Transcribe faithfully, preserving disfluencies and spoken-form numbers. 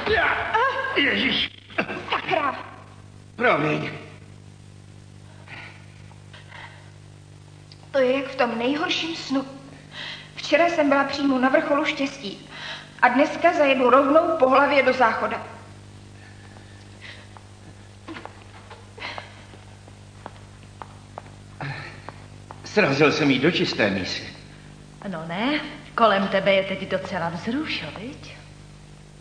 Ježiš. Sakra. Promiň. To je jak v tom nejhorším snu. Včera jsem byla přímo na vrcholu štěstí a dneska zajedu rovnou po hlavě do záchoda. Srazil jsem jí do čisté mísy. No ne, kolem tebe je teď docela vzrušo, viď?